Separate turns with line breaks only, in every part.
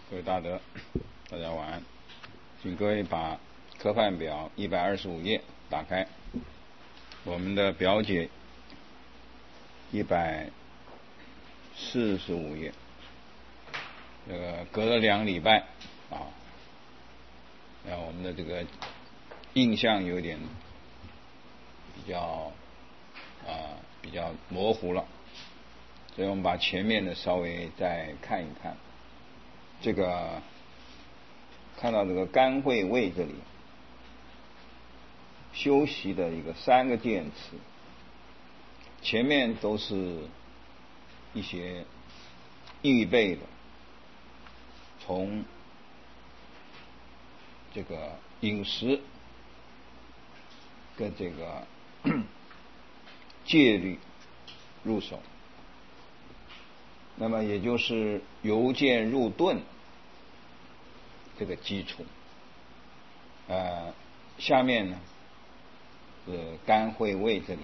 各位大德，大家晚安。请各位把科范表125页打开，我们的表解145页。隔了2礼拜我们的这个印象有点比较模糊了，所以我们把前面的稍微再看一看。看到这个甘会位这里修习的一个3个渐词，前面都是一些预备的，从这个饮食跟这个戒律入手，那么也就是由渐入顿这个基础。下面呢是甘会位这里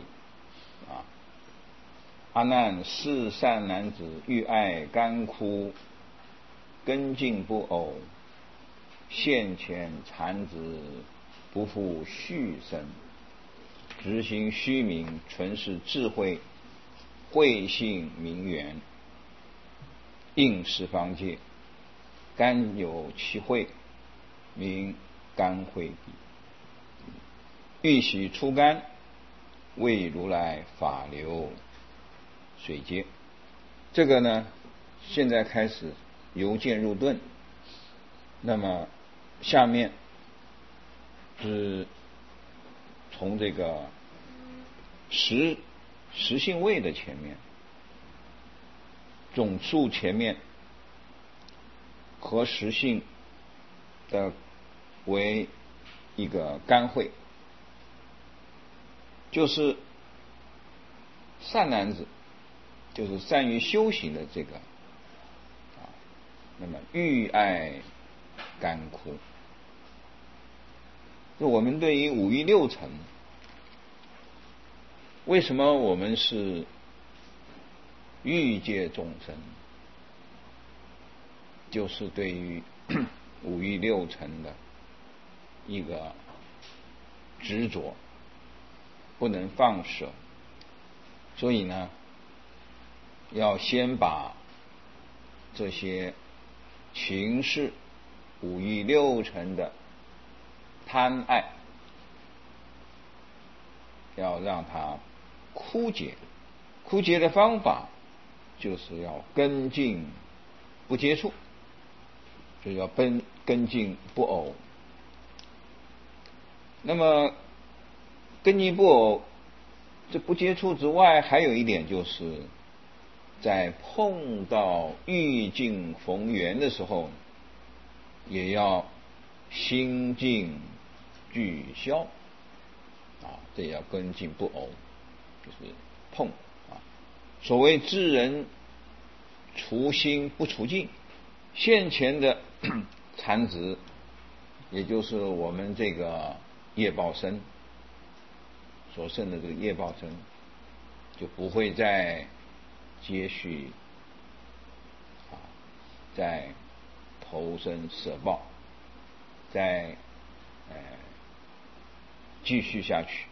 阿难是善男子，欲爱甘枯，根茎不偶，现前残子，不复续生，直心虚名，纯是智慧，慧性明圆，应十方界，甘有其慧，名甘会彼。欲喜出甘，为如来法流水阶。这个呢，现在开始由渐入顿。那么下面是从这个实性位的前面，总数前面和实性的为一个甘会，就是善男子，就是善于修行的这个那么欲爱甘枯，就我们对于五欲六尘，为什么我们是欲界众生，就是对于五欲六尘的一个执着，不能放舍。所以呢，要先把这些情事五欲六尘的贪爱要让它枯竭。枯竭的方法就是要根茎不接触，就要根茎不偶。那么根茎不偶，这不接触之外，还有一点就是在碰到欲境逢缘的时候，也要心境俱消这也要根茎不偶，就是碰所谓知人除心不除境，现前的残值，也就是我们这个业报身所剩的这个业报身，就不会再接续再投生舍报，再继续下去。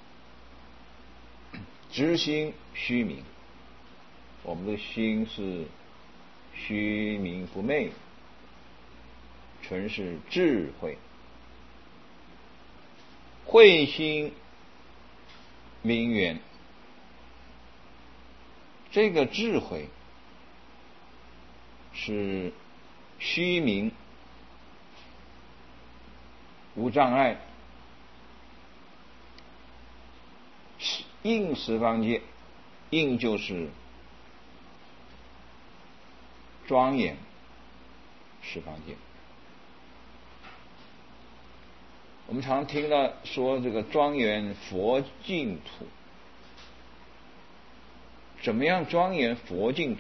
直心虚明，我们的心是虚明不昧，纯是智慧，慧心明圆。这个智慧是虚明无障碍，应十方界，应就是庄严十方界。我们常听到说这个庄严佛净土，怎么样庄严佛净土？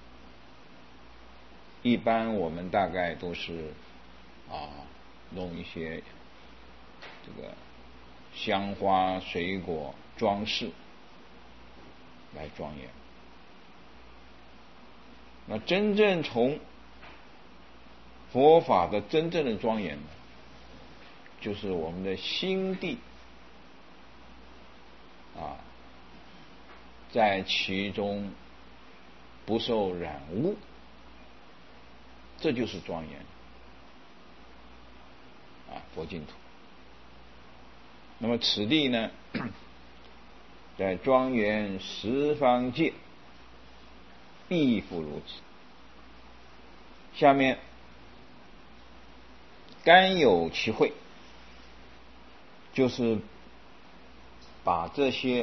一般我们大概都是弄一些这个香花水果装饰来庄严。那真正从佛法的真正的庄严，就是我们的心地在其中不受染污，这就是庄严佛净土。那么此地呢，在庄严十方界亦复如此。下面甘有其慧，就是把这些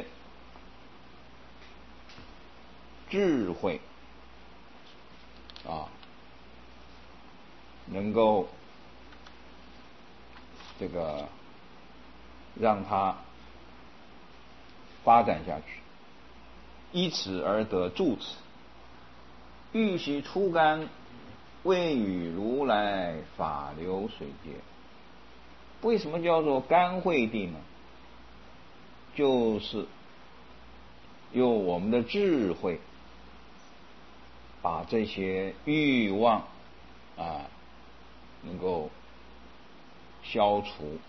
智慧能够这个让它发展下去，依此而得住持。欲悉初甘，谓与如来法流水界。为什么叫做甘慧地呢？就是用我们的智慧把这些欲望能够消除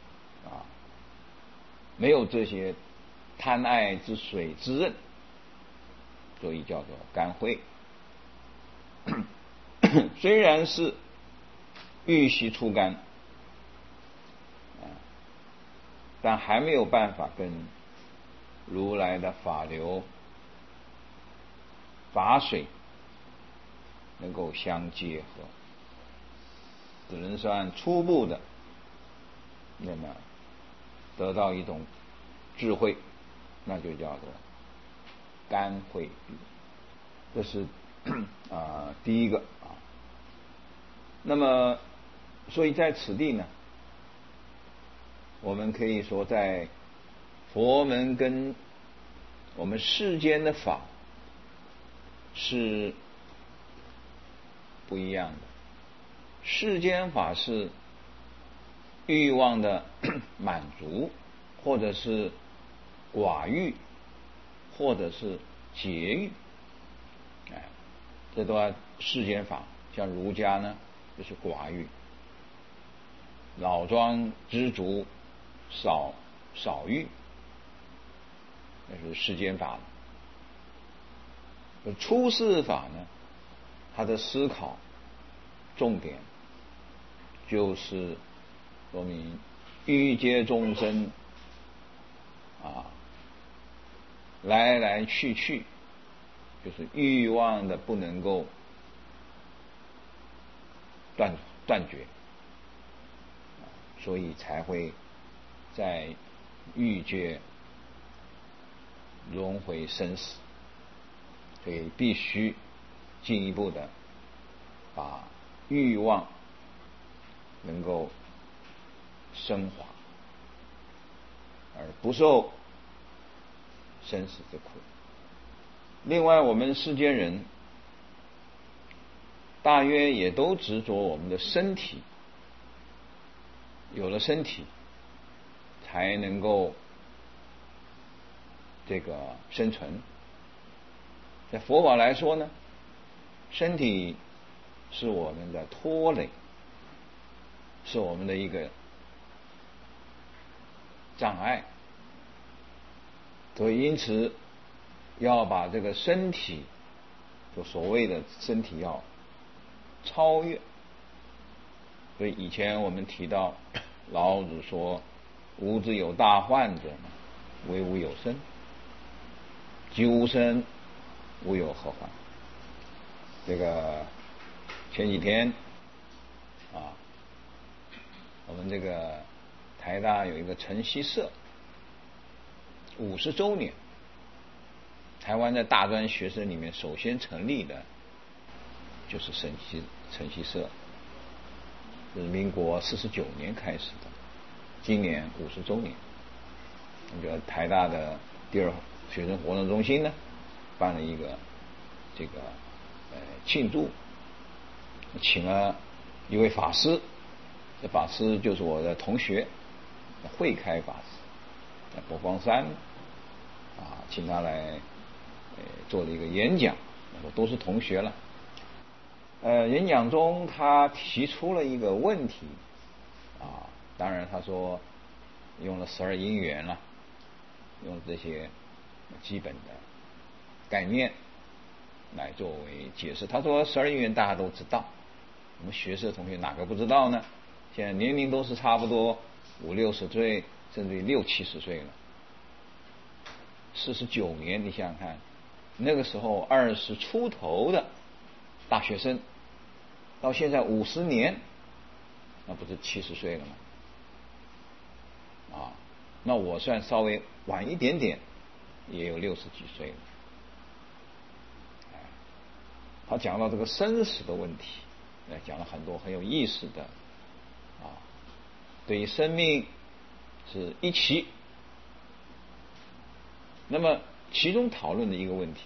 没有这些贪爱之水之刃，所以叫做甘慧。虽然是欲悉初甘但还没有办法跟如来的法流法水能够相结合，只能算初步的那么得到一种智慧，那就叫做甘慧地。这是第一个那么所以在此地呢，我们可以说在佛门跟我们世间的法是不一样的。世间法是欲望的满足，或者是寡欲，或者是节欲，这都要世间法。像儒家呢，就是寡欲，老庄知足少欲，那是世间法。出世法呢，它的思考重点就是说明欲界众生来来去去，就是欲望的不能够断绝，所以才会在欲界轮回生死。所以必须进一步的把欲望能够升华，而不受生死之苦。另外，我们世间人大约也都执着我们的身体，有了身体才能够这个生存。在佛法来说呢，身体是我们的拖累，是我们的一个障碍，所以因此要把这个身体，就所谓的身体要超越。所以以前我们提到老子说，吾之有大患者，惟吾有身，即无身，吾有何患。这个前几天我们这个台大有一个晨曦社50周年，台湾在大专学生里面首先成立的就是晨曦社，是民国49年开始的，今年50周年。那个台大的第2学生活动中心呢，办了一个这个庆祝，请了一位法师，这法师就是我的同学慧开法师，在佛光山请他来做了一个演讲，我都是同学了。 演讲中他提出了一个问题当然他说用了12因缘了，用这些基本的概念来作为解释。他说12因缘大家都知道，我们学士的同学哪个不知道呢？现在年龄都是差不多50、60岁，甚至于60、70岁了。49年，你想想看，那个时候20出头的大学生，到现在50年，那不是70岁了吗？那我算稍微晚一点点，也有60几岁了。他讲到这个生死的问题，讲了很多很有意思的对于生命是一期。那么其中讨论的一个问题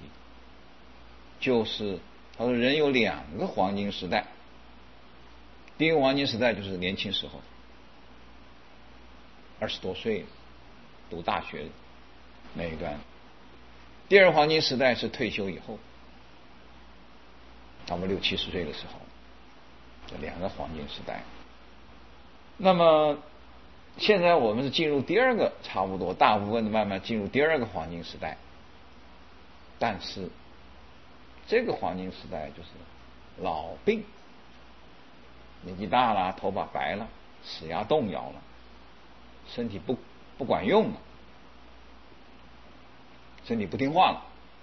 就是他说人有2个黄金时代，第一个黄金时代就是年轻时候，20多岁读大学那一段，第二个黄金时代是退休以后，差不多60、70岁的时候，这2个黄金时代。那么现在我们是进入第2个，差不多大部分的慢慢进入第2个黄金时代，但是这个黄金时代就是老病，年纪大了，头发白了，齿牙动摇了，身体不管用了，身体不听话了。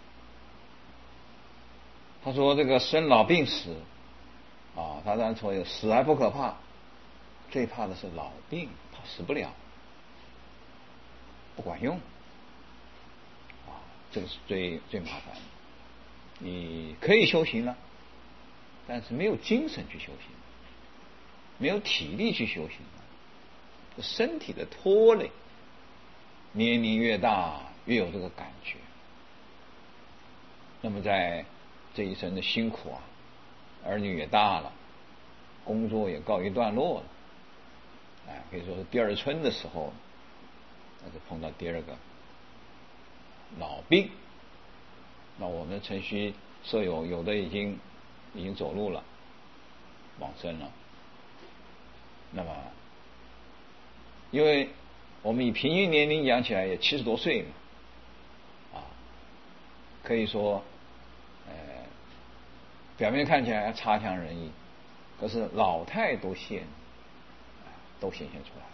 他说这个生老病死他当然说死还不可怕，最怕的是老病，怕死不了，不管用这个是最麻烦的。你可以修行了，但是没有精神去修行，没有体力去修行，身体的拖累，年龄越大越有这个感觉。那么在这一生的辛苦儿女也大了，工作也告一段落了，可以说是第2春的时候，那就碰到第2个老病。那我们的程序舍友有的已经走路了，往生了。那么因为我们以平均年龄讲起来也70多岁嘛，可以说表面看起来差强人意，可是老态都显现出来。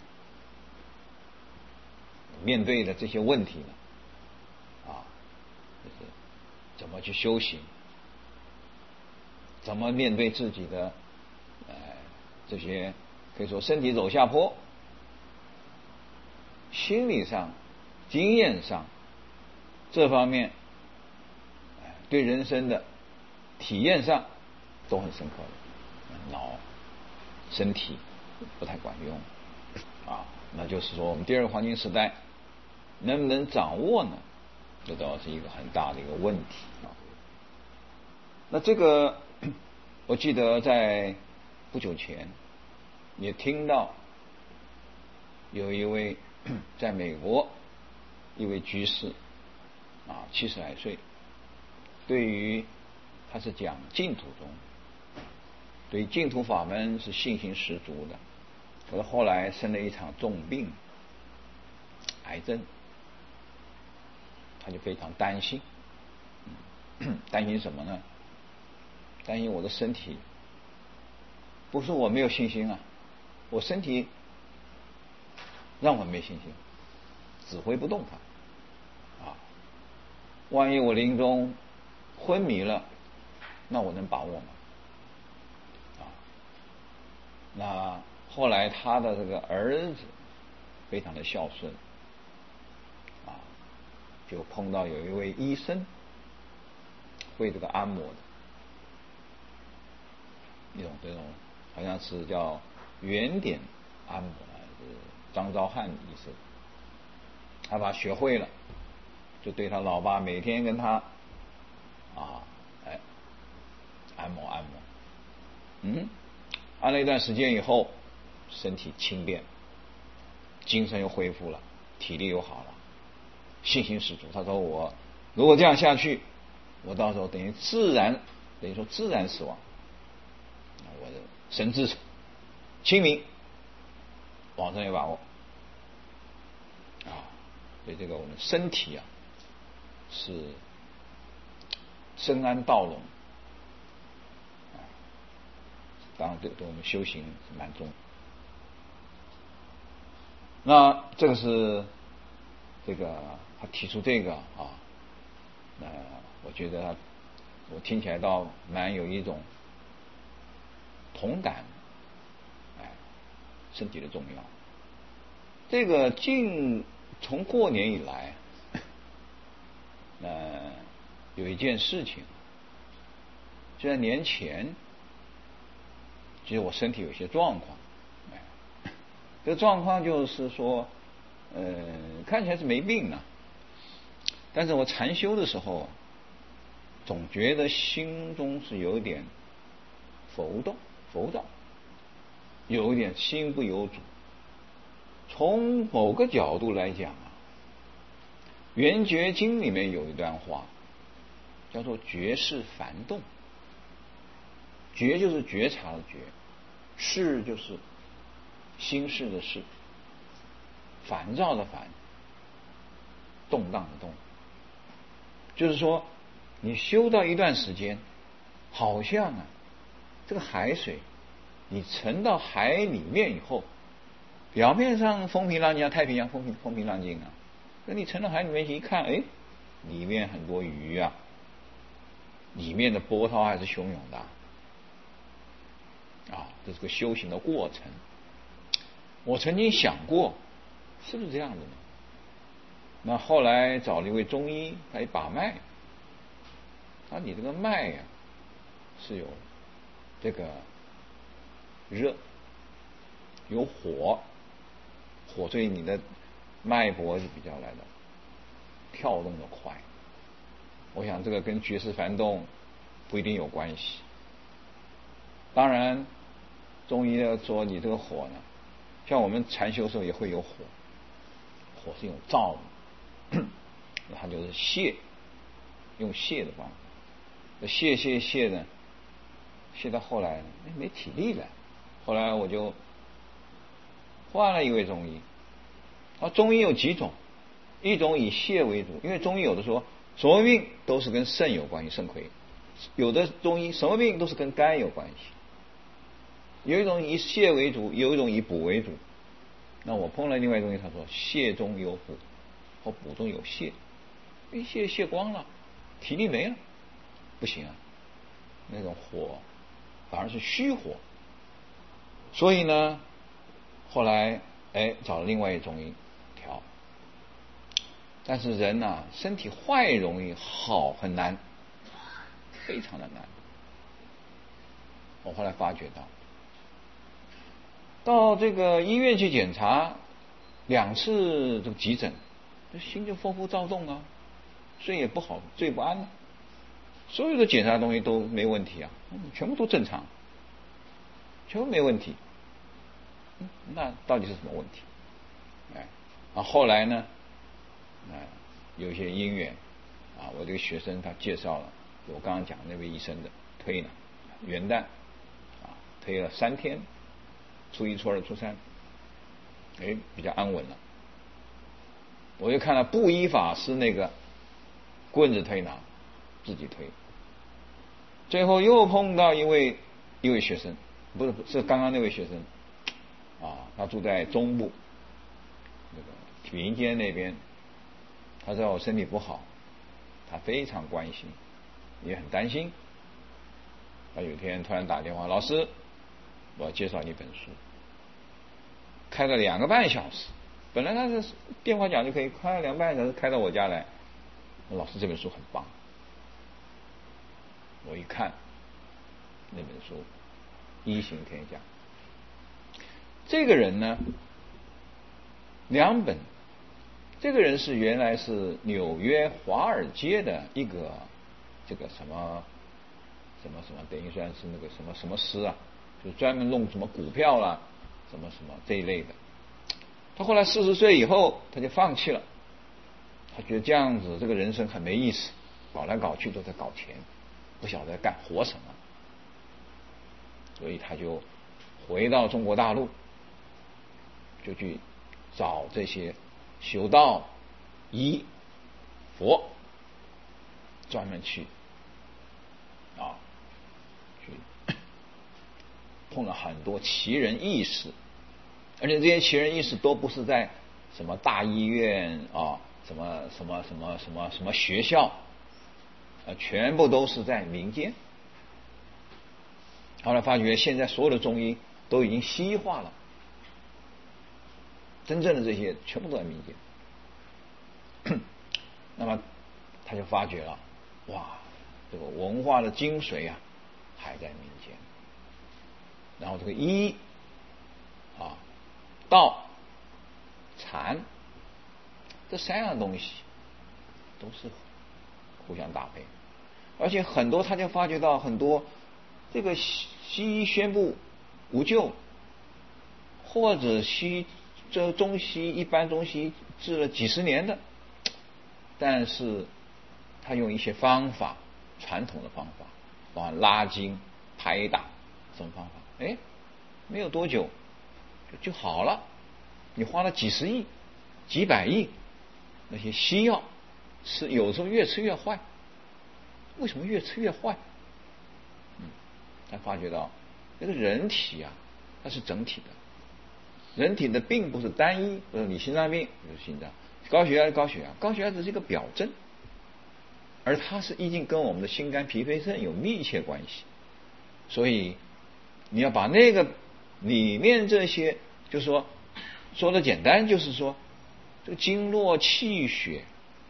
面对的这些问题呢就是怎么去修行，怎么面对自己的这些可以说身体走下坡，心理上经验上这方面对人生的体验上都很深刻的，身体不太管用那就是说我们第2个黄金时代能不能掌握呢？这倒是一个很大的一个问题那这个我记得在不久前也听到有一位在美国一位居士70来岁，对于他是讲净土宗，对净土法门是信心十足的，可是后来生了一场重病，癌症，他就非常担心担心什么呢？担心我的身体，不是我没有信心我身体让我没信心，指挥不动它万一我临终昏迷了，那我能把握吗？那后来他的这个儿子非常的孝顺就碰到有一位医生会这个按摩的这种好像是叫原点按摩张昭汉医生，他把他学会了，就对他老爸每天跟他按摩按了一段时间以后，身体轻便，精神又恢复了，体力又好了，信心十足。他说我如果这样下去，我到时候等于说自然死亡神志清明，往生有把握啊。所以这个我们身体啊是深谙道隆啊，当然对我们修行是蛮重要。那这个是这个他提出这个啊，我觉得我听起来倒蛮有一种同感，身体的重要。这个从过年以来，有一件事情，就在年前，其实我身体有些状况，这个状况就是说，看起来是没病啊，但是我禅修的时候，总觉得心中是有点浮躁，有一点心不由主。从某个角度来讲啊，《圆觉经》里面有一段话，叫做觉是烦动。觉就是觉察的觉，事就是心事的事，烦躁的烦，动荡的动。就是说，你修到一段时间，好像啊，这个海水，你沉到海里面以后，表面上风平浪静，太平洋风平浪静啊，那你沉到海里面去一看，哎，里面很多鱼啊，里面的波涛还是汹涌的啊，这是个修行的过程。我曾经想过，是不是这样子呢？那后来找了一位中医，他一把脉，他说你这个脉呀，是有这个热，有火，所以你的脉搏是比较来的跳动的快。我想这个跟觉识烦动不一定有关系。当然，中医要说你这个火呢，像我们禅修的时候也会有火，火是一种燥的，它就是泻，用泻的方法，泻呢，泻到后来没体力了，后来我就换了一位中医。中医有几种，一种以泻为主，因为中医有的说什么病都是跟肾有关系，肾亏；有的中医什么病都是跟肝有关系。有一种以泻为主，有一种以补为主。那我碰了另外一种中医，他说泻中有补，或补中有泻。泻光了，体力没了，不行啊，那种火反而是虚火。所以呢，后来找了另外一种中医调。但是人啊，身体坏容易，好很难，非常的难。我后来发觉到这个医院去检查2次这个急诊，心就浮躁动啊，睡也不好，睡不安啊，所有的检查的东西都没问题啊，全部都正常，全部没问题。那到底是什么问题？后来呢，有一些因缘啊，我这个学生他介绍了我刚刚讲那位医生的推呢，元旦推了3天，初1、初2、初3，比较安稳了。我就看了布衣法师那个棍子推拿，自己推。最后又碰到一位学生，不是刚刚那位学生他住在中部那个民间那边，他知道我身体不好，他非常关心，也很担心。他有一天突然打电话，老师，我要介绍你一本书，开了2个半小时。本来他是电话讲就可以，开了2个半小时，开到我家来。老师这本书很棒。我一看那本书《医行天下》，这个人呢2本。这个人是原来是纽约华尔街的一个这个什么，等于算是那个什么师啊，就专门弄什么股票啦，什么这一类的。他后来40岁以后他就放弃了，他觉得这样子这个人生很没意思，搞来搞去都在搞钱，不晓得干活什么，所以他就回到中国大陆，就去找这些修道、医、佛，专门去碰了很多奇人异事，而且这些奇人异事都不是在什么大医院什么学校，全部都是在民间。后来发觉现在所有的中医都已经西化了，真正的这些全部都在民间。那么他就发觉了，哇，这个文化的精髓还在民间。然后这个医道、禅这三样东西都是互相搭配，而且很多他就发觉到很多这个西医宣布无救，或者这中西一般中西治了几十年的，但是他用一些方法，传统的方法，包括拉筋、拍打这种方法，没有多久就好了。你花了几十亿、几百亿，那些西药有时候越吃越坏。为什么越吃越坏？他发觉到这个人体它是整体的，人体的病不是单一，比如你心脏病就是心脏，高血压是高血压，高血压只是一个表征，而它是已经跟我们的心肝脾肺肾有密切关系。所以你要把那个里面这些，就是说的简单，就是说这个经络气血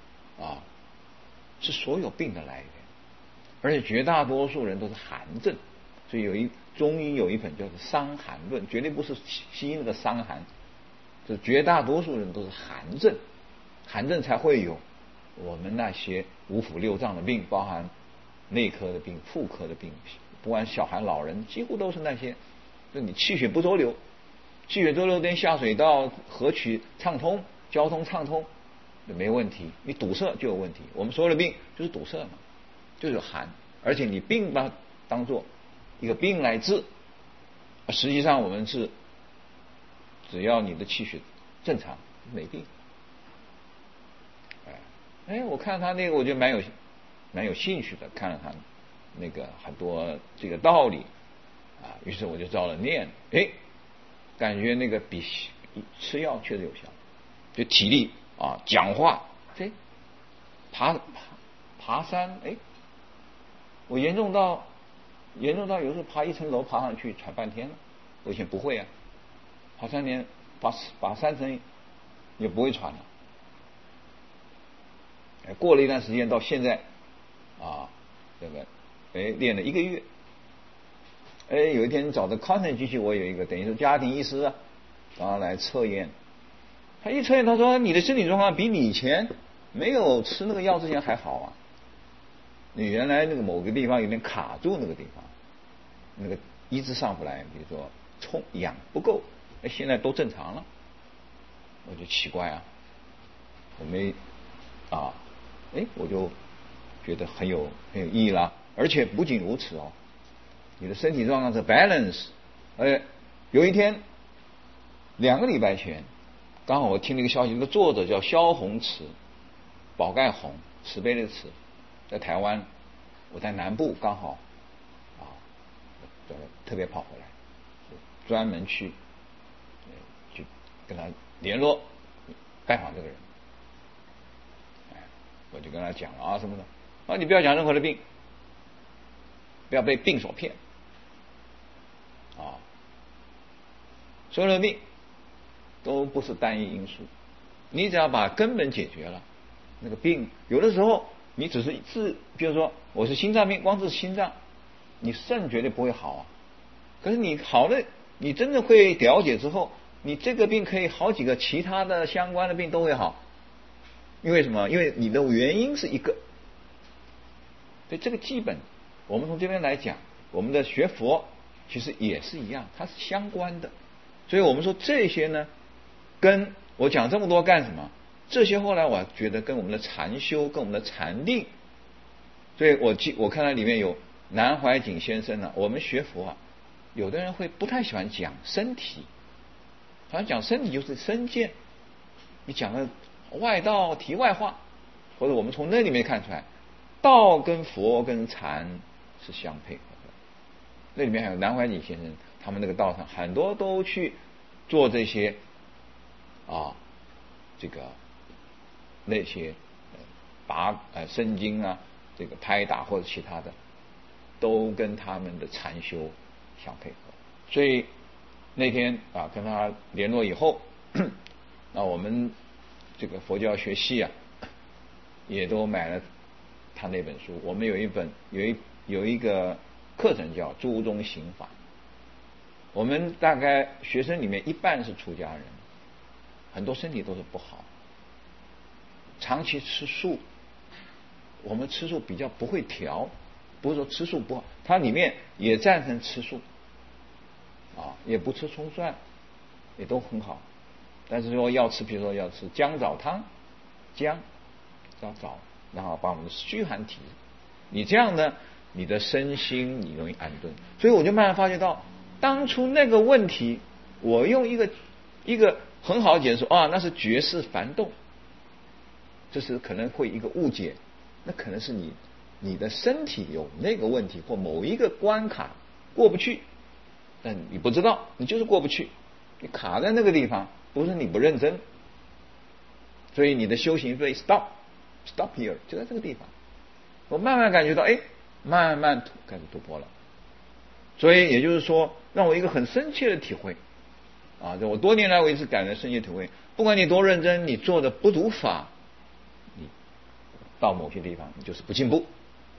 是所有病的来源，而且绝大多数人都是寒症。所以中医有一本叫做《伤寒论》，绝对不是西医那个伤寒，就绝大多数人都是寒症，寒症才会有我们那些五腑六脏的病，包含内科的病、妇科的病，不管小孩老人，几乎都是那些，就你气血不周流，气血周流连下水道、河渠畅通、交通畅通就没问题，你堵塞就有问题。我们所有的病就是堵塞嘛，就是寒，而且你病把它当做一个病来治，实际上我们是只要你的气血正常没病。我看他那个我觉得蛮有兴趣的，看了他那个很多这个道理于是我就照了念，感觉那个比吃药确实有效，就体力讲话爬山，我严重到有时候爬一层楼爬上去喘半天了，我以前不会爬3年爬3层也不会喘了。过了一段时间到现在这个练了1个月，有一天找的康城机器，我有一个等于是家庭医师然后来测验，他一测验他说你的身体状况比你以前没有吃那个药之前还好你原来那个某个地方有点卡住，那个地方那个医治上不来，比如说氧不够，现在都正常了。我就奇怪我没我就觉得很有意义啦。而且不仅如此你的身体状况是 balance。有一天2个礼拜前，刚好我听了一个消息，那个作者叫萧宏慈，宝盖宏，慈悲的慈，在台湾，我在南部刚好特别跑回来，专门去跟他联络拜访这个人。我就跟他讲了什么的你不要讲任何的病，不要被病所骗所有的病都不是单一因素，你只要把根本解决了，那个病有的时候你只是比如说我是心脏病，光是心脏，你肾绝对不会好可是你好了，你真的会了解之后，你这个病可以好几个其他的相关的病都会好。因为什么？因为你的原因是一个。所以这个基本我们从这边来讲，我们的学佛其实也是一样，它是相关的。所以我们说这些呢，跟我讲这么多干什么？这些后来我觉得跟我们的禅修，跟我们的禅定，所以我看到里面有南怀瑾先生我们学佛有的人会不太喜欢讲身体，好像讲身体就是身见，你讲的外道题外话，或者我们从那里面看出来，道跟佛跟禅是相配合的。那里面还有南怀瑾先生，他们那个道上很多都去做这些这个那些生经啊，这个拍打或者其他的，都跟他们的禅修相配合。所以那天跟他联络以后，那我们这个佛教学系也都买了他那本书。我们有一个课程叫诸宗行法，我们大概学生里面一半是出家人，很多身体都是不好，长期吃素，我们吃素比较不会调，不是说吃素不好，它里面也赞成吃素也不吃葱蒜，也都很好，但是说要吃，比如说要吃姜枣汤，姜要枣，然后把我们的虚寒体，你这样呢，你的身心你容易安顿。所以我就慢慢发觉到，当初那个问题，我用一个很好的解释说那是觉识烦动，这是可能会一个误解，那可能是你的身体有那个问题，或某一个关卡过不去，但你不知道，你就是过不去，你卡在那个地方，不是你不认真，所以你的修行会 stop here， 就在这个地方。我慢慢感觉到，慢慢开始突破了。所以也就是说，让我一个很深切的体会这我多年来我一直感觉深切体会，不管你多认真，你做的不如法，你到某些地方你就是不进步，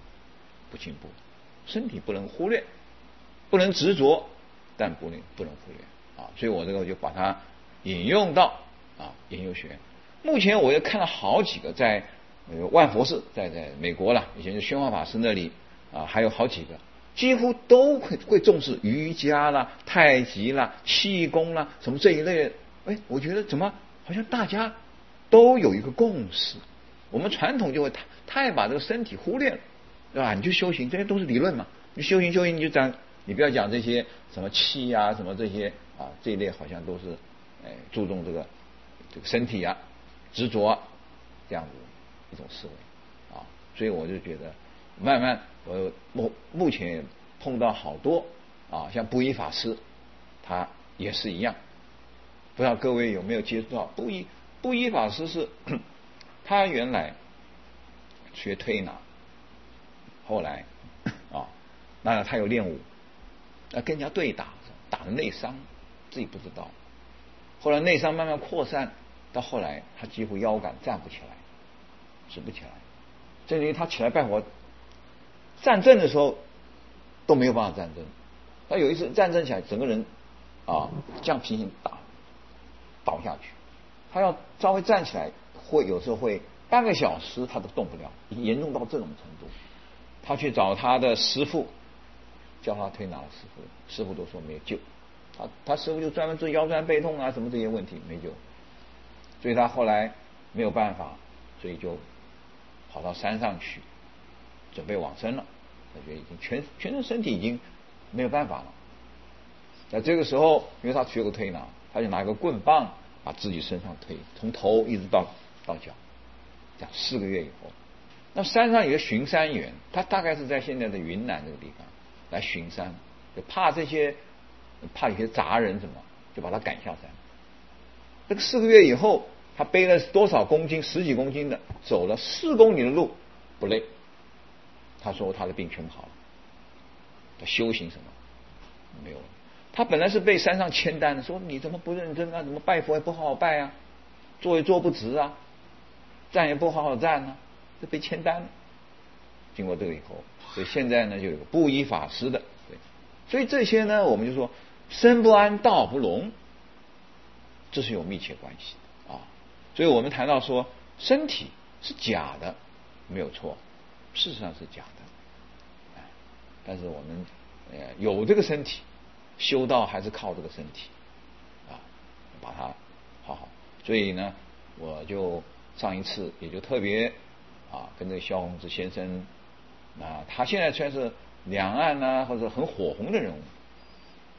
身体不能忽略，不能执着，但不能忽略所以我这个就把它引用到研究学。目前我也看了好几个，在万佛寺，在美国了，以前是宣化法师那里还有好几个，几乎都会重视瑜伽啦、太极啦、气功啦什么这一类的。我觉得怎么好像大家都有一个共识，我们传统就会太把这个身体忽略了，对吧？你去修行，这些都是理论嘛，你修行你就讲，你不要讲这些什么气什么这些这一类，好像都是注重这个身体执着这样子一种思维所以我就觉得慢慢我目前也碰到好多像布衣法师，他也是一样，不知道各位有没有接触到布衣法师是他原来学推拿，后来那他有练武，跟人家对打的内伤，自己不知道，后来内伤慢慢扩散，到后来他几乎腰杆站不起来，直不起来，甚至于他起来拜佛站正的时候都没有办法站正。他有一次站正起来，整个人这样平行倒下去，他要稍微站起来，有时候会半个小时他都动不了，已经严重到这种程度。他去找他的师父，教他推拿的师父都说没有救，他师父就专门治腰酸背痛什么这些问题，没救。所以他后来没有办法，所以就跑到山上去准备往生了。他觉得已经全身身体已经没有办法了。在这个时候，因为他学过推拿，他就拿一个棍棒把自己身上推，从头一直到脚，这样4个月以后，那山上有个巡山员，他大概是在现在的云南这个地方来巡山，就怕有些杂人什么，就把他赶下山。这个4个月以后，他背了多少公斤，10几公斤的，走了4公里的路不累。他说他的病全好了。他修行什么没有了？他本来是被山上签单的，说你怎么不认真怎么拜佛也不好好拜坐也坐不直站也不好好站就被签单了。经过这个以后，所以现在呢就有个布衣法师的，所以这些呢我们就说身不安道不隆，这是有密切关系所以我们谈到说身体是假的没有错，事实上是假的但是我们有这个身体，修道还是靠这个身体把它好好。所以呢我就上一次也就特别跟这个萧宏志先生他现在虽然是两岸或者很火红的人物，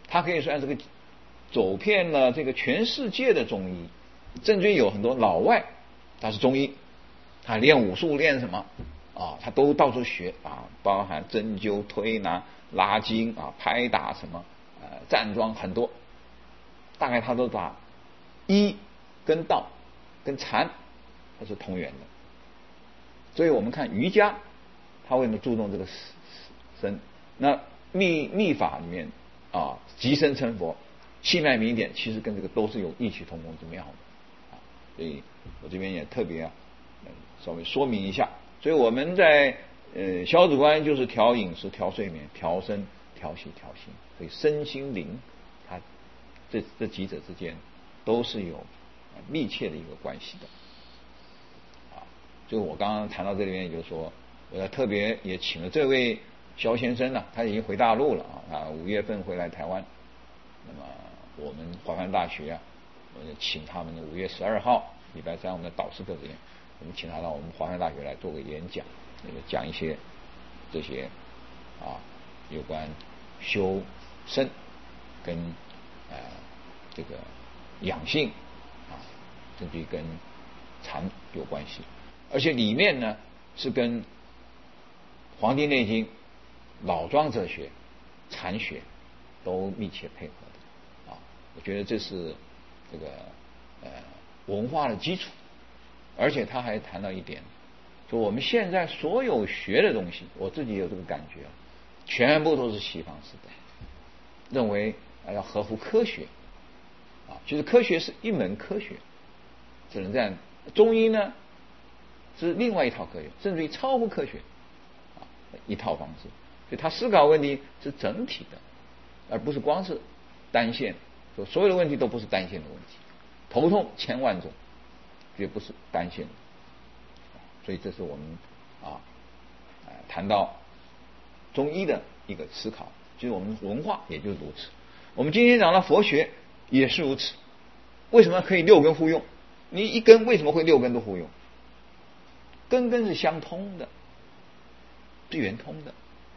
它可以算是个走遍了这个全世界的中医，甚至于有很多老外他是中医，他练武术练什么啊，他都到处学啊，包含针灸、推拿、拉筋啊、拍打什么站桩很多，大概他都把医跟道跟禅它是同源的。所以我们看瑜伽，他为什么注重这个身？那密法里面啊，即身成佛、气脉明点，其实跟这个都是有异曲同工之妙的啊。所以我这边也特别稍微说明一下。所以我们在小止观就是调饮食、调睡眠、调身、调息、调心，所以身心灵它这几者之间都是有密切的一个关系的。就我刚刚谈到这里面，就是说，我要特别也请了这位肖先生呢，他已经回大陆了啊，5月份回来台湾。那么我们华梵大学我就请他们5月12号礼拜3我们的导师课这边，我们请他到我们华梵大学来做个演讲，讲一些这些有关修身跟这个养性甚至于跟禅有关系。而且里面呢是跟《黄帝内经》、老庄哲学、禅学都密切配合的我觉得这是这个文化的基础。而且他还谈到一点，说我们现在所有学的东西，我自己有这个感觉全部都是西方式的，认为要合乎科学其实科学是一门科学，只能这样。中医呢是另外一套科学，甚至于超乎科学一套方式，所以他思考问题是整体的，而不是光是单线。所有的问题都不是单线的问题，头痛千万种，绝不是单线的。所以这是我们谈到中医的一个思考，就是我们文化也就是如此。我们今天讲到佛学也是如此。为什么可以六根互用？你一根为什么会六根都互用？根是相通的，是圆通的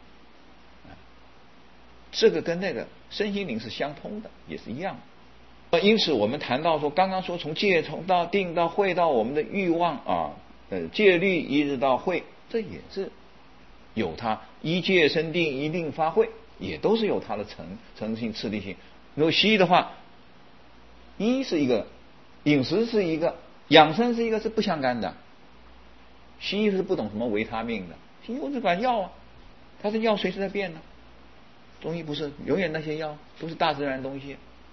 这个跟那个身心灵是相通的，也是一样的。因此我们谈到说，刚刚说从戒从到定到慧到我们的欲望戒律一直到慧，这也是有它一戒生定，一定发慧，也都是有它的层性次第性。如果西医的话，医是一个，饮食是一个，养生是一个，是不相干的。西医是不懂什么维他命的，西医只管药它的药随时在变呢。中医不是永远那些药都是大自然的东西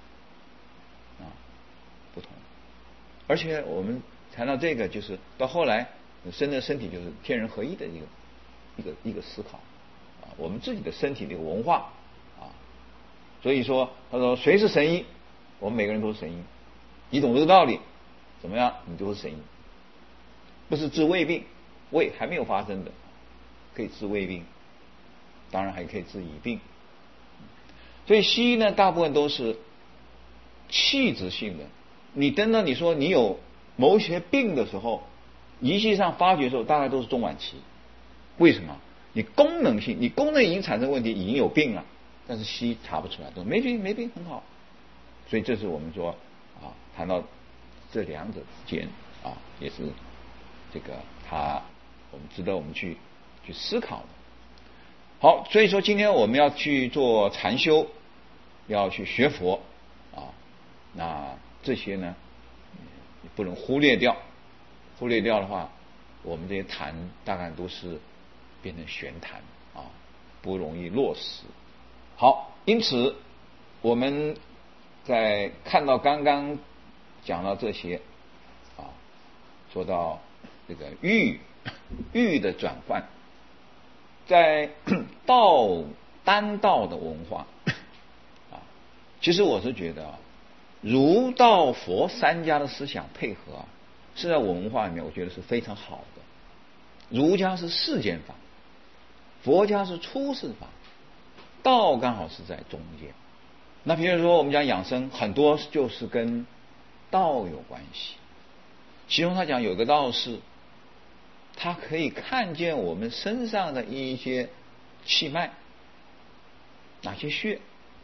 不同。而且我们谈到这个，就是到后来身体就是天人合一的一个思考我们自己的身体的一个文化所以说他说谁是神医？我们每个人都是神医，你懂这个道理，怎么样你就是神医。不是治胃病，胃还没有发生的可以治胃病，当然还可以治乙病。所以西医呢大部分都是器质性的，你等到你说你有某些病的时候，仪器上发觉的时候大概都是中晚期。为什么？你功能性，你功能已经产生问题，已经有病了，但是西医查不出来，都没病很好。所以这是我们说谈到这两者之间也是这个我们值得我们去思考的。好，所以说今天我们要去做禅修，要去学佛那这些呢你不能忽略掉的话，我们这些谈大概都是变成玄谈不容易落实。好，因此我们在看到刚刚讲到这些说到这个欲的转换，在单道的文化其实我是觉得儒道佛三家的思想配合是在文化里面我觉得是非常好的。儒家是世间法，佛家是出世法，道刚好是在中间。那比如说我们讲养生，很多就是跟道有关系。其中他讲有个道士，他可以看见我们身上的一些气脉，哪些穴，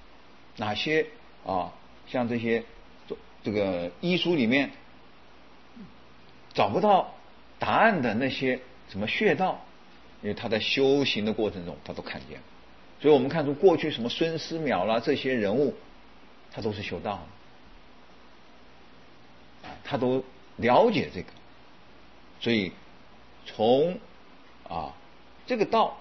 哪些像这些这个医书里面找不到答案的那些什么穴道，因为他在修行的过程中他都看见了。所以我们看出过去什么孙思邈啦这些人物，他都是修道的，他都了解这个。所以从这个道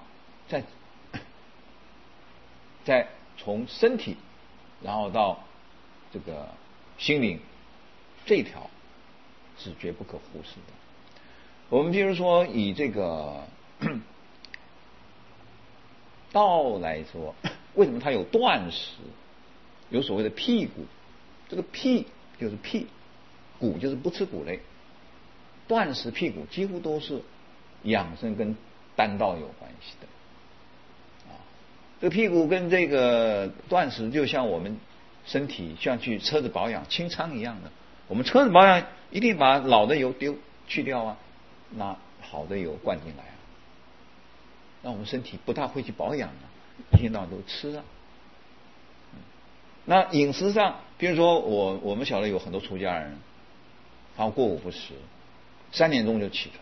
再从身体，然后到这个心灵，这一条是绝不可忽视的。我们比如说以这个道来说，为什么它有断食，有所谓的辟谷？这个辟就是辟，谷就是不吃谷类。断食辟谷几乎都是养生跟丹道有关系的。这个辟谷跟这个断食就像我们身体像去车子保养清仓一样的，我们车子保养一定把老的油去掉啊，那好的油灌进来啊。那我们身体不大会去保养啊，一天到晚都吃啊。那饮食上，比如说我们晓得有很多出家人，他过午不食，3点钟就起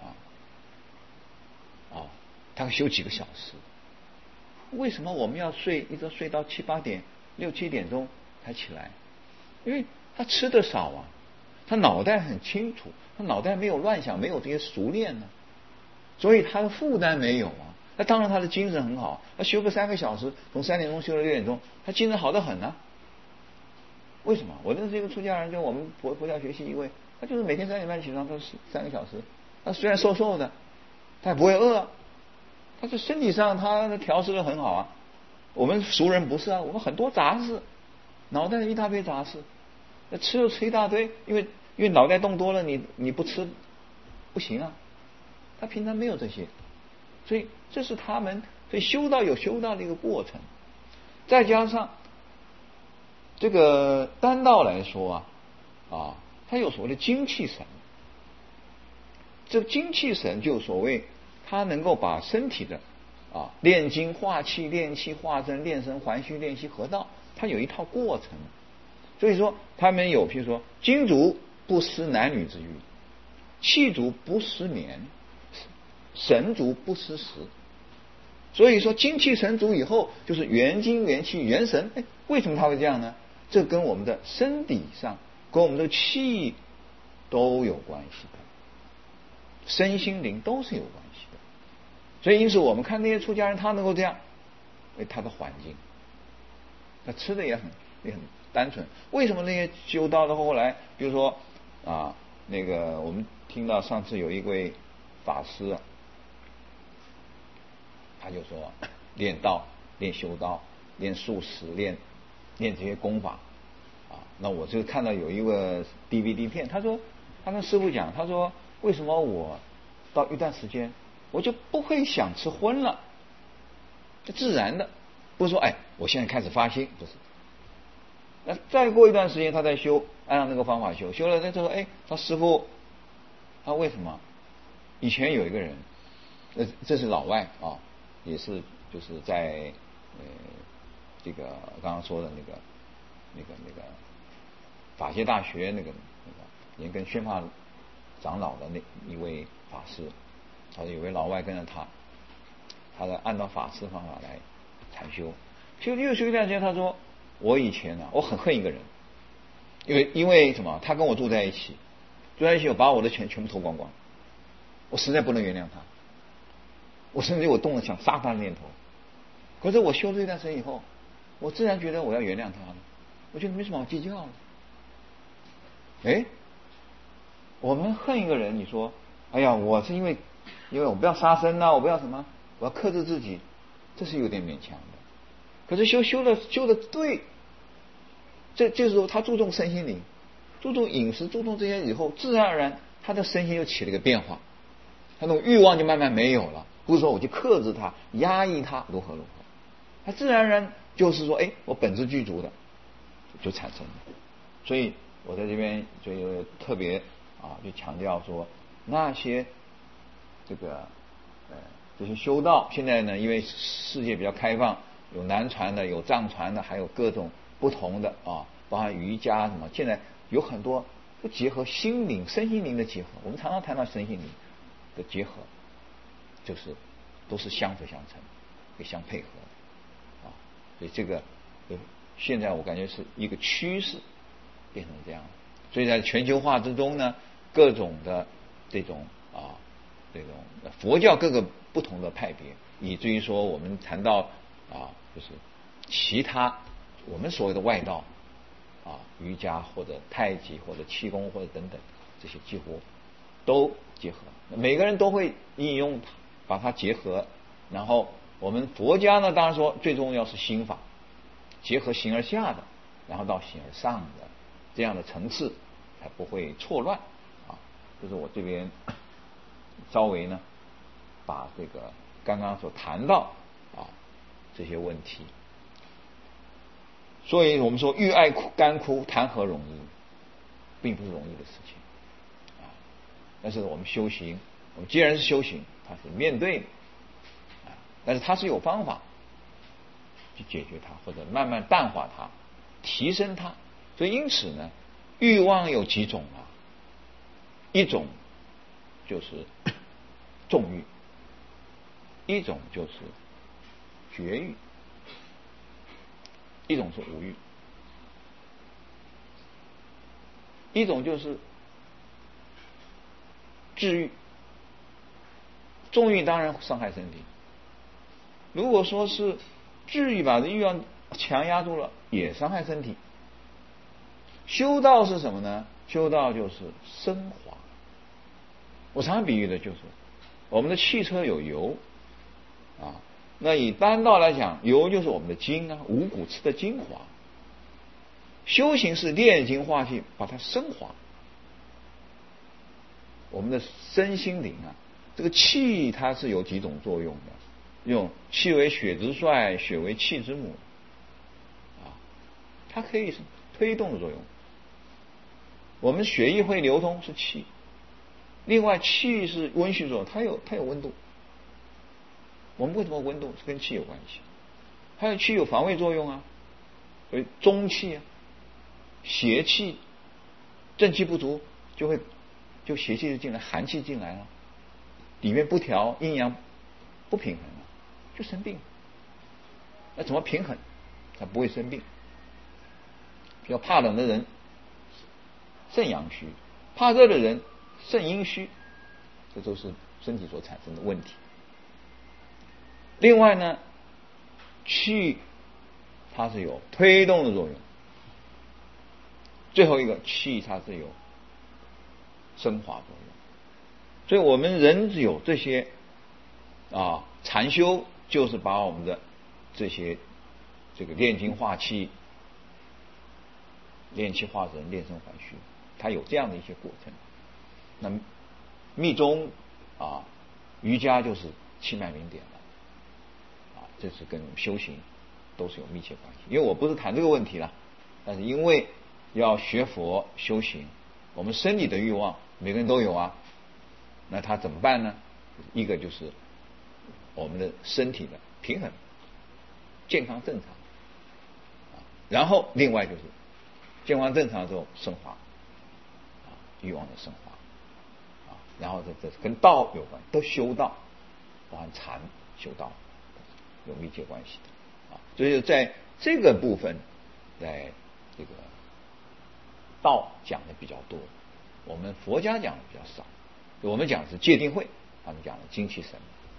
床，他休几个小时。为什么我们要睡，一直睡到7、8点、6、7点钟才起来？因为他吃的少啊，他脑袋很清楚，他脑袋没有乱想，没有这些熟练呢，所以他的负担没有啊。那当然他的精神很好，他休个3个小时，从3点钟休到6点钟，他精神好得很啊。为什么？我认识一个出家人，就我们佛教学习一位，他就是每天3点半起床，他3个小时，他虽然瘦瘦的，他也不会饿，他是身体上他调试的很好啊。我们俗人不是啊，我们很多杂事，脑袋一大堆杂事，那吃又吃一大堆，因为脑袋动多了，你不吃不行啊。他平常没有这些，所以这是他们所以修道有修道的一个过程。再加上这个丹道来说它有所谓的精气神。这精气神就所谓它能够把身体的炼精化气、炼气化真、炼神还虚、炼气合道，它有一套过程。所以说他们有譬如说精足不失男女之欲，气足不失眠，神足不失时。所以说精气神足以后就是元精元气元神。为什么它会这样呢？这跟我们的身体上跟我们的气都有关系的，身心灵都是有关系的。所以因此我们看那些出家人他能够这样，他的环境，他吃的也很单纯。为什么那些修道的后来比如说那个我们听到上次有一位法师他就说练道、练修道、练素食、练这些功法那我就看到有一个 DVD 片，他说他跟师父讲，他说为什么我到一段时间我就不会想吃荤了，就自然的，不是说我现在开始发心，不是。那再过一段时间他再修，按照那个方法修了，他说他师父他为什么以前有一个人这是老外也是就是在这个刚刚说的那个法界大学那个也跟宣化长老的那一位法师，他说有位老外跟着他在按照法师方法来禅修，又修一段时间，他说我以前我很恨一个人，因为什么？他跟我住在一起，我把我的钱全部偷光光，我实在不能原谅他，我甚至我动了想杀他的念头。可是我修了一段时间以后，我自然觉得我要原谅他了，我觉得没什么好计较的。我们恨一个人，你说我是因为我不要杀生我不要什么，我要克制自己，这是有点勉强的。可是修的对，这就是说他注重身心灵，注重饮食，注重这些以后，自然而然他的身心就起了一个变化，他那种欲望就慢慢没有了，不是说我去克制他、压抑他如何，他自然而然就是说我本质具足的就产生了。所以我在这边就特别就强调说，那些这些修道现在呢，因为世界比较开放，有南传的，有藏传的，还有各种不同的包含瑜伽什么，现在有很多不结合心灵、身心灵的结合。我们常常谈到身心灵的结合，就是都是相辅相成，也相配合的所以这个现在我感觉是一个趋势，变成这样。所以在全球化之中呢，各种的这种佛教各个不同的派别，以至于说我们谈到就是其他我们所谓的外道瑜伽或者太极或者气功或者等等，这些几乎都结合，每个人都会应用它，把它结合。然后我们佛家呢，当然说最重要是心法，结合形而下的，然后到形而上的这样的层次，才不会错乱这是我这边稍微呢把这个刚刚所谈到这些问题。所以我们说欲爱干枯，谈何容易，并不是容易的事情但是我们修行，我们既然是修行，它是面对的但是它是有方法去解决它，或者慢慢淡化它，提升它。所以因此呢，欲望有几种一种就是纵欲，一种就是绝欲，一种是无欲，一种就是治欲。纵欲当然伤害身体，如果说是治欲把这欲望强压住了，也伤害身体。修道是什么呢？修道就是升华。我常比喻的就是我们的汽车有油那以单道来讲，油就是我们的精五谷吃的精华。修行是炼精化气，把它升华。我们的身心灵这个气它是有几种作用的，用气为血之帅，血为气之母它可以是推动的作用。我们血液会流通是气，另外气是温煦作用，它有温度。我们为什么温度是跟气有关系？还有气有防卫作用所以中气邪气正气不足就邪气就进来，寒气进来了，里面不调，阴阳不平衡了，就生病。那怎么平衡？他不会生病。比较怕冷的人肾阳虚，怕热的人肾阴虚，这都是身体所产生的问题。另外呢，气它是有推动的作用，最后一个气它是有升华作用。所以我们人有这些禅修，就是把我们的这些这个炼精化气、炼气化神、炼身还虚，它有这样的一些过程。那密宗瑜伽就是气脉明点了这是跟修行都是有密切关系。因为我不是谈这个问题了，但是因为要学佛修行，我们身体的欲望每个人都有那他怎么办呢？一个就是我们的身体的平衡、健康正常然后另外就是健康正常之后升华欲望的升华然后这跟道有关，都修道，包含禅修道有密切关系的所以在这个部分，在这个道讲的比较多，我们佛家讲的比较少。我们讲的是戒定慧，他们讲的精气神。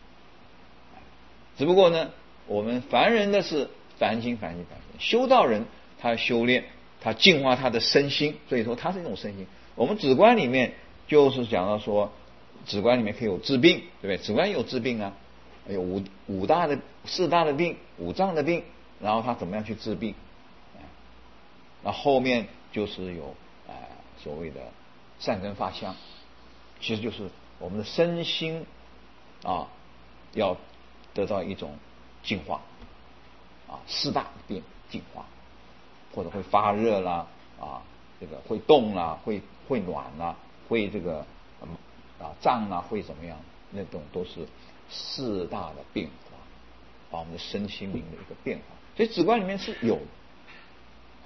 只不过呢，我们凡人的是凡心，修道人他修炼，他净化他的身心，所以说他是一种身心。我们止观里面就是讲到说，止观里面可以有治病，对不对？止观有治病有四大的病，五脏的病，然后他怎么样去治病？那后面就是有所谓的善根发香，其实就是我们的身心要得到一种净化四大病净化，或者会发热啦这个会动啦，会暖啦，会这个胀啦，会怎么样？那种都是四大的变化，我们的身心灵的一个变化。所以止观里面是有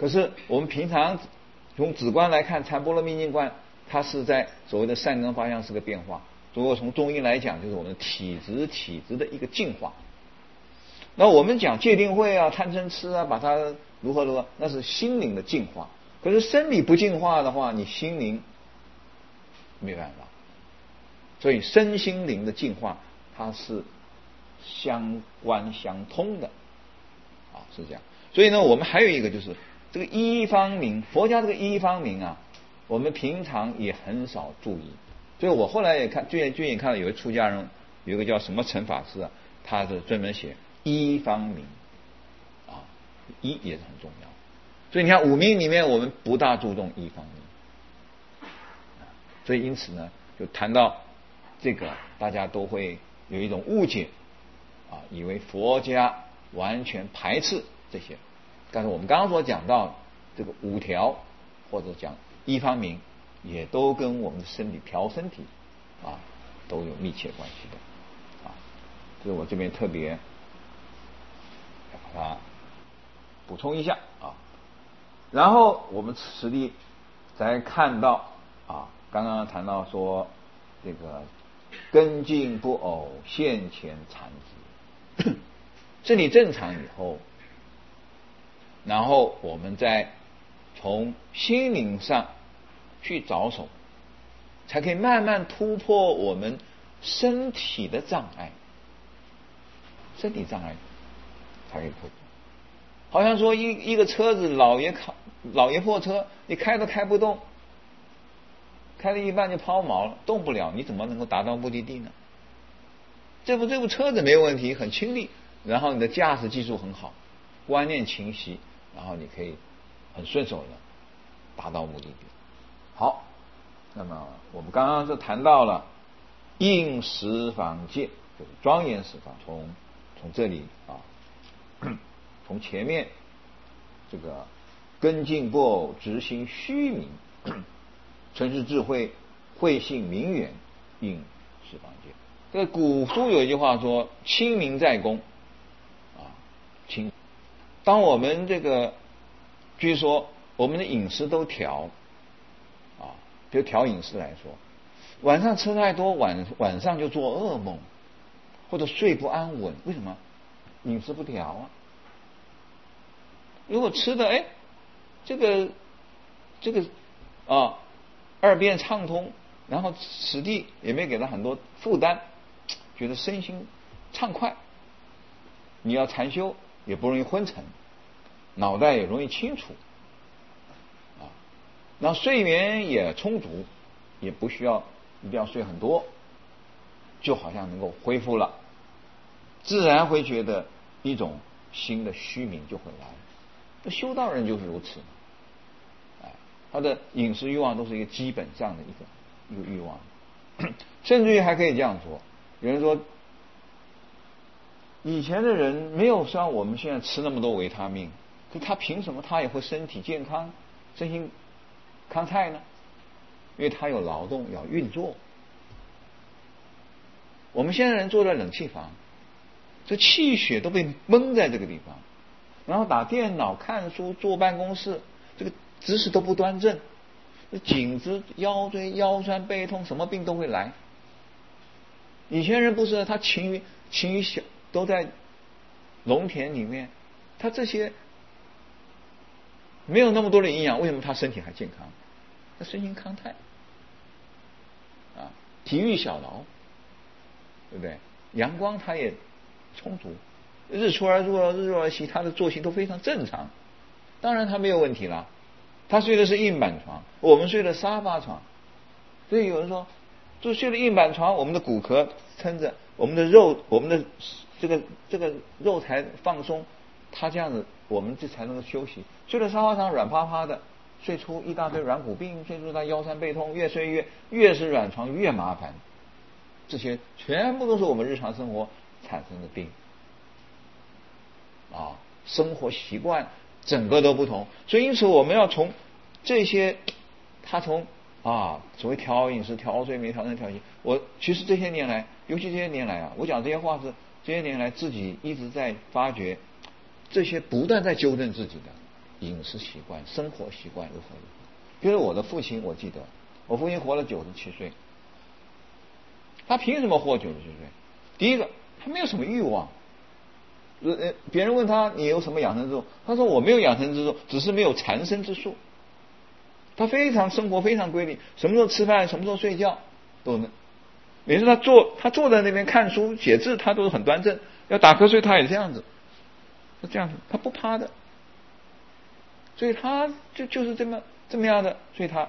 可是我们平常从直观来看，禅波罗蜜经观它是在所谓的善根法相是个变化。如果从中医来讲，就是我们的体质的一个进化。那我们讲戒定慧啊、贪嗔痴啊，把它如何，那是心灵的进化。可是身体不进化的话，你心灵没办法。所以身心灵的进化，它是相关相通的，是这样。所以呢，我们还有一个就是这个一方明，佛家这个一方明啊，我们平常也很少注意。所以我后来也看，最近看到有一出家人，有一个叫什么陈法师啊，他是专门写一方明一也是很重要。所以你看五明里面我们不大注重一方明，所以因此呢，就谈到这个，大家都会有一种误解以为佛家完全排斥这些。但是我们刚刚所讲到这个五条或者讲一方明，也都跟我们的身体调身体都有密切关系的所以我这边特别要把它补充一下然后我们实地再看到刚刚谈到说这个根尽不偶，现前禅知，这里正常以后，然后我们再从心灵上去着手，才可以慢慢突破我们身体的障碍，身体障碍才可以突破。好像说一个车子老爷破车，你开都开不动，开了一半就抛锚了，动不了，你怎么能够达到目的地呢？这部车子没有问题，很轻力，然后你的驾驶技术很好，观念清晰，然后你可以很顺手的达到目的地。好，那么我们刚刚就谈到了应十方界，就是庄严十方，从这里从前面这个根尽不偶，直心虚名，纯是智慧，慧性明远，应十方界。这个古书有一句话说：“清明在公。”清。当我们这个，据说我们的饮食都调比如调饮食来说，晚上吃太多，晚上就做噩梦，或者睡不安稳。为什么？饮食不调如果吃的这个二便畅通，然后此地也没给他很多负担，觉得身心畅快，你要禅修也不容易昏沉，脑袋也容易清楚那睡眠也充足，也不需要一定要睡很多，就好像能够恢复了，自然会觉得一种新的虚名就会来。那修道人就是如此他的饮食欲望都是一个基本上的一个欲望甚至于还可以这样说，有人说以前的人没有像我们现在吃那么多维他命，可他凭什么他也会身体健康，身心康泰呢？因为他有劳动要运作。我们现在人坐在冷气房，这气血都被闷在这个地方，然后打电脑看书坐办公室，这个姿势都不端正，颈子腰椎腰酸背痛，什么病都会来。以前人不是，他勤于小都在农田里面，他这些没有那么多的营养，为什么他身体还健康？他身心康泰体育小劳，对不对？阳光它也充足，日出而作日落而息，他的作息都非常正常，当然他没有问题了。他睡的是硬板床，我们睡的沙发床，所以有人说就睡了硬板床，我们的骨骼撑着，我们的肉，我们的这个肉才放松，他这样子我们这才能够休息。睡了沙发床软趴趴的，睡出一大堆软骨病，睡出他腰酸背痛，越睡越是软床越麻烦，这些全部都是我们日常生活产生的病生活习惯整个都不同。所以因此我们要从这些，他从所谓调饮食、调睡眠、调身、调息，我其实这些年来，尤其这些年来我讲这些话是这些年来自己一直在发觉，这些不断在纠正自己的， 饮食习惯、生活习惯如何。比如我的父亲，我记得我父亲活了97岁，他凭什么活97岁？第一个，他没有什么欲望。别人问他你有什么养生之术，他说我没有养生之术，只是没有缠身之术。他生活非常规律，什么时候吃饭，什么时候睡觉都能。每次他坐在那边看书写字，他都是很端正。要打瞌睡，他也这样子，他不趴的。所以他就是这么样的。所以他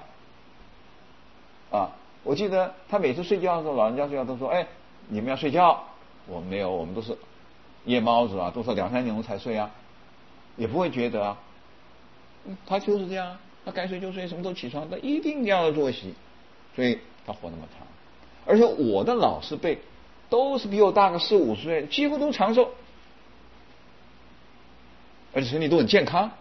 我记得他每次睡觉的时候，老人家睡觉都说：“哎，你们要睡觉。”我们没有，我们都是夜猫子啊，都是2、3点钟才睡啊，也不会觉得啊。他就是这样，他该睡就睡，什么时候起床，他一定这样的作息，所以他活那么长。而且我的老师辈都是比我大个4、50岁，几乎都长寿，而且身体都很健康，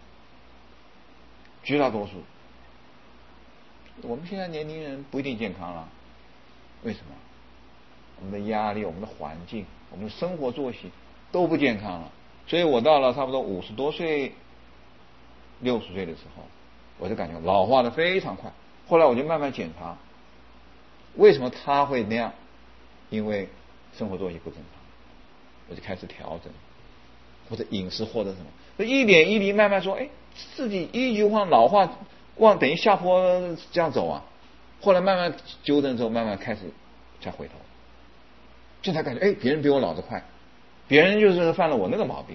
绝大多数。我们现在年轻人不一定健康了，为什么？我们的压力、我们的环境、我们的生活作息都不健康了。所以我到了差不多50多岁、60岁的时候，我就感觉老化的非常快。后来我就慢慢检查，为什么他会那样？因为生活作息不正常，我就开始调整，或者饮食或者什么，那一点一滴慢慢说，自己一句话老化往等于下坡这样走啊。后来慢慢纠正之后，慢慢开始才回头，这才感觉别人比我老得快，别人就是犯了我那个毛病，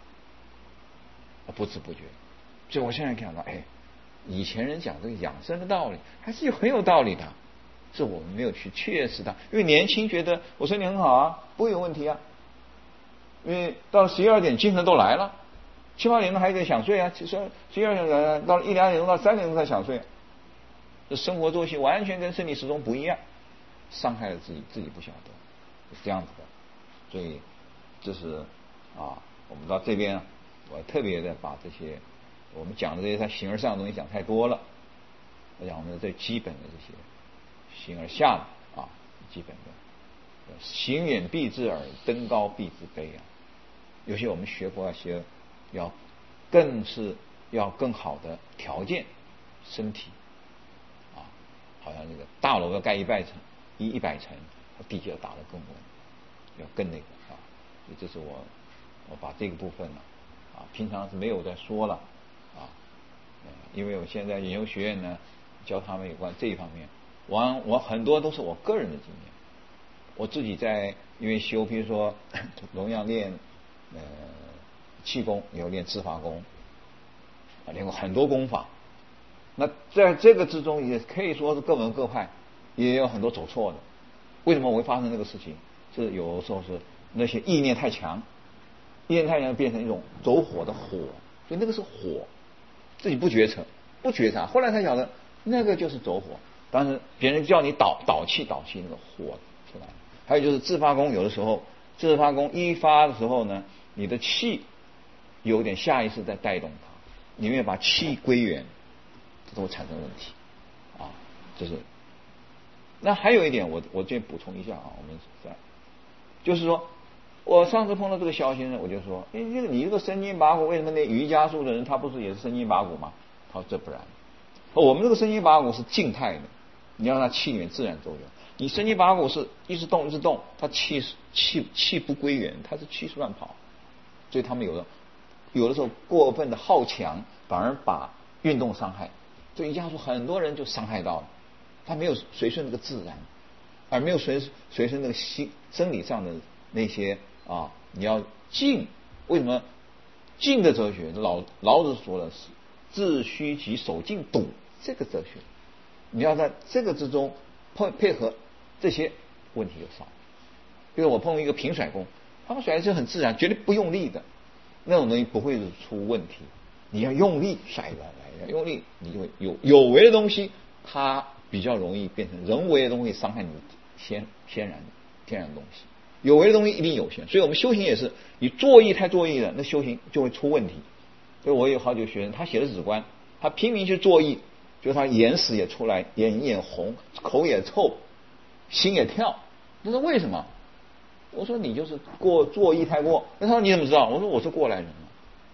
不知不觉。所以我现在看到，以前人讲这个养生的道理还是很有道理的，是我们没有去切实的。因为年轻觉得我身体很好啊，不会有问题啊。因为到了11、12点精神都来了，7、8点钟还得想睡啊，11、12点到了1、2点钟到3点钟才想睡，这生活作息完全跟生理时钟不一样，伤害了自己不晓得，是这样子的。所以这是我们到这边我特别的把这些我们讲的这些形而上的东西讲太多了，我讲我们最基本的这些形而下的基本的行远必自耳，登高必自卑啊。有些我们学佛要更好的条件身体好像那个大楼要盖100层，地基要打得更稳，要更那个所以这是我把这个部分平常是没有在说了因为我现在研究学院呢教他们有关这一方面，我很多都是我个人的经验，我自己因为修，比如说同样练气功，也有练自发功练过很多功法。那在这个之中也可以说是各门各派，也有很多走错的。为什么我会发生这个事情？是有的时候是那些意念太强，变成一种走火的火，所以那个是火，自己不觉察，后来才晓得那个就是走火。当时别人叫你导气，那个火出来。还有就是自发功，有的时候自发功一发的时候呢，你的气有点下意识在带动它，你没有把气归元，这都会产生问题这是。那还有一点我这补充一下我们就是说我上次碰到这个肖先生，我就说你这个身筋拔骨，为什么那瑜伽术的人他不是也是身筋拔骨吗？他说这不然，我们这个身筋拔骨是静态的，你要让它气里面自然作用。你身筋拔骨是一直动，它气不归元，它是气乱跑，所以他们有的时候过分的好强，反而把运动伤害。所以瑜伽术很多人就伤害到了，他没有随顺这个自然，而没有随顺那个生理上的那些你要静。为什么静的哲学？老子说的是自虚极，守静笃，这个哲学你要在这个之中配合，这些问题就少。比如我碰一个平甩功，他们甩的是很自然，绝对不用力的，那种东西不会出问题。你要用力甩来，要用力，你就会有为的东西，它比较容易变成人为的东西，伤害你天然的东西。有为的东西一定有限，所以我们修行也是，你太作意了，那修行就会出问题。所以我有好几个学生，他写的止观，他拼命去作意，就他眼屎也出来，眼红，口也臭，心也跳。他说为什么？我说你就是作意太过。那他说你怎么知道？我说我是过来人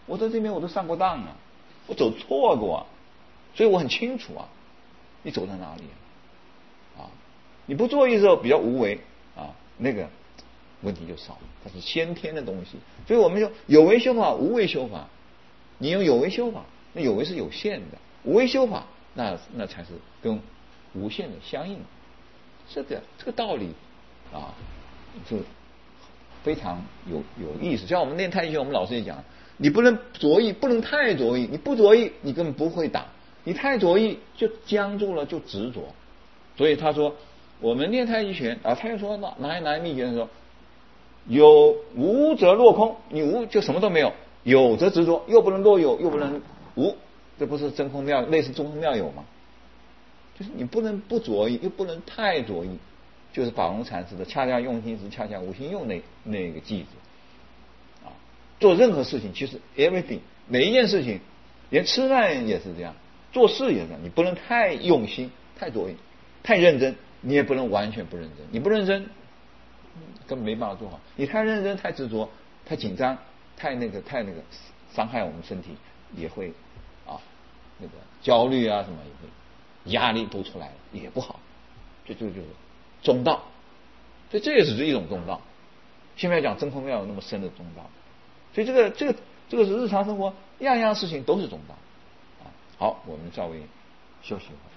我在这边我都上过当啊，我走错过啊，所以我很清楚啊，你走在哪里啊？你不作意的时候比较无为啊，那个问题就少了，它是先天的东西。所以我们说有为修法、无为修法。你用有为修法，那有为是有限的，无为修法那才是跟无限的相应。这个道理啊，就非常有意思。像我们练太极拳，我们老师也讲，你不能着意，不能太着意。你不着意，你根本不会打；你太着意，就僵住了，就执着。所以他说，我们练太极拳啊，他又说拿一秘诀的时候，有无则落空，你无就什么都没有。有则执着，又不能若有，又不能无，这不是真空妙，类似中空妙有吗？就是你不能不着意，又不能太着意，就是法融禅师的恰恰用心时，恰恰无心用那个句子啊。做任何事情，其实 everything 每一件事情，连吃饭也是这样，做事也是这样，你不能太用心、太着意、太认真，你也不能完全不认真。你不认真，根本没办法做好。你太认真、太执着、太紧张。太那个伤害我们身体，也会啊那个焦虑啊什么也会，压力都出来了也不好，就是中道，所以这也是一种中道。现在讲真空妙有那么深的中道，所以这个是日常生活样样事情都是中道啊。好，我们稍微休息一会儿。